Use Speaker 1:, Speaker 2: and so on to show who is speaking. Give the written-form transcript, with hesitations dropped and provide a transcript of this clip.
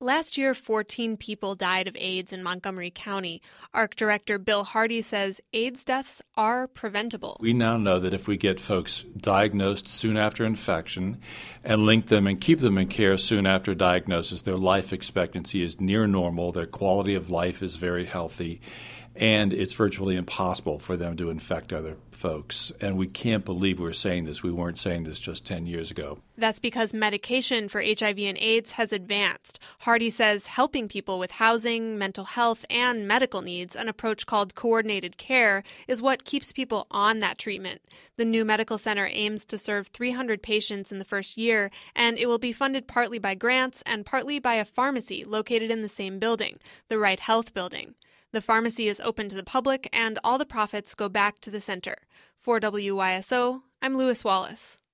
Speaker 1: Last year, 14 people died of AIDS in Montgomery County. ARC Director Bill Hardy says AIDS deaths are preventable.
Speaker 2: We now know that if we get folks diagnosed soon after infection and link them and keep them in care soon after diagnosis, their life expectancy is near normal, their quality of life is very healthy, and it's virtually impossible for them to infect other folks. And we can't believe we're saying this. We weren't saying this just 10 years ago.
Speaker 1: That's because medication for HIV and AIDS has advanced. Hardy says helping people with housing, mental health, and medical needs, an approach called coordinated care, is what keeps people on that treatment. The new medical center aims to serve 300 patients in the first year, and it will be funded partly by grants and partly by a pharmacy located in the same building, the Wright Health Building. The pharmacy is open to the public, and all the profits go back to the center. For WYSO, I'm Louis Wallace.